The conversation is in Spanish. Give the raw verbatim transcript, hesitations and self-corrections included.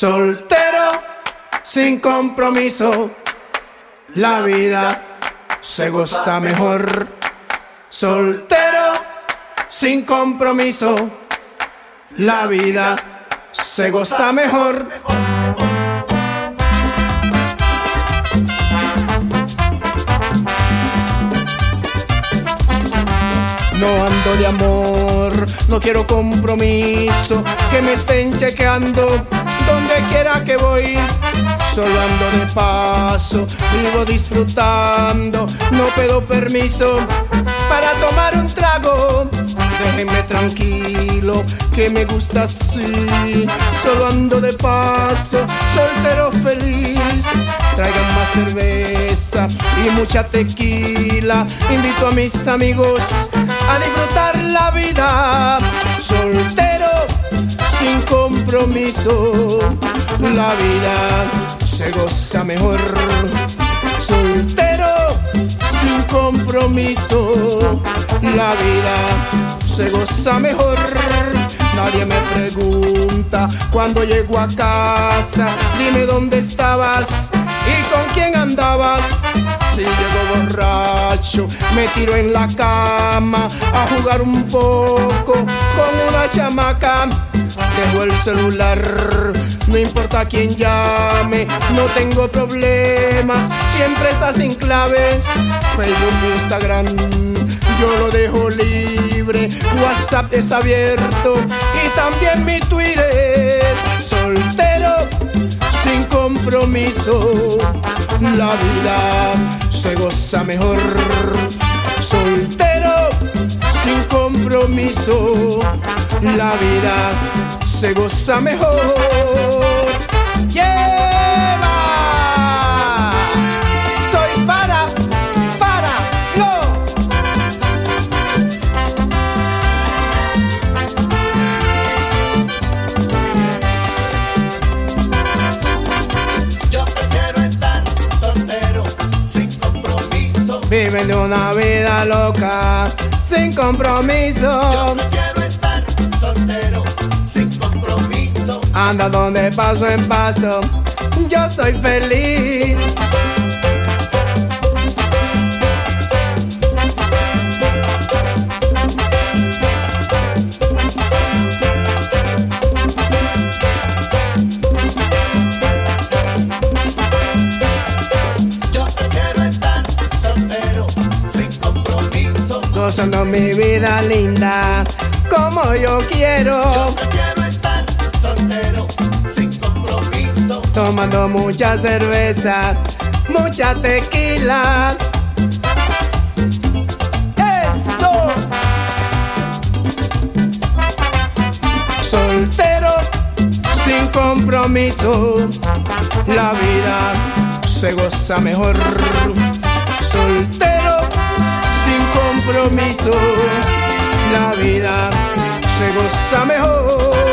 Soltero, sin compromiso, la vida se goza mejor. Soltero, sin compromiso, la vida se goza mejor. No ando de amor, no quiero compromiso, que me estén chequeando donde quiera que voy. Solo ando de paso, vivo disfrutando, no pido permiso para tomar un trago. Déjenme tranquilo, que me gusta así. Solo ando de paso, soltero feliz. Traigan más cerveza y mucha tequila. Invito a mis amigos a disfrutar la vida. Soltero, sin compromiso, la vida se goza mejor. Soltero, sin compromiso, la vida se goza mejor. Nadie me pregunta cuando llego a casa, dime dónde estabas y con quién andabas. Si llego borracho, me tiro en la cama a jugar un poco con una chamaca. Dejo el celular, no importa quién llame, no tengo problemas, siempre está sin claves. Facebook, Instagram, yo lo dejo libre, WhatsApp está abierto y también mi Twitter. Soltero, sin compromiso, la vida se goza mejor. Soltero, sin compromiso, la vida se goza mejor. ¡Lleva! Soy para, para, no. Yo prefiero estar soltero, sin compromiso. Viven de una vida loca, sin compromiso. Yo prefiero estar soltero, sin compromiso. Anda donde paso en paso, yo soy feliz. Yo prefiero estar soltero, sin compromiso. Gozando mi vida linda, como yo quiero. Yo prefiero estar soltero, sin compromiso. Tomando mucha cerveza, mucha tequila. ¡Eso! Soltero, sin compromiso, la vida se goza mejor. Soltero, sin compromiso, la vida se goza mejor.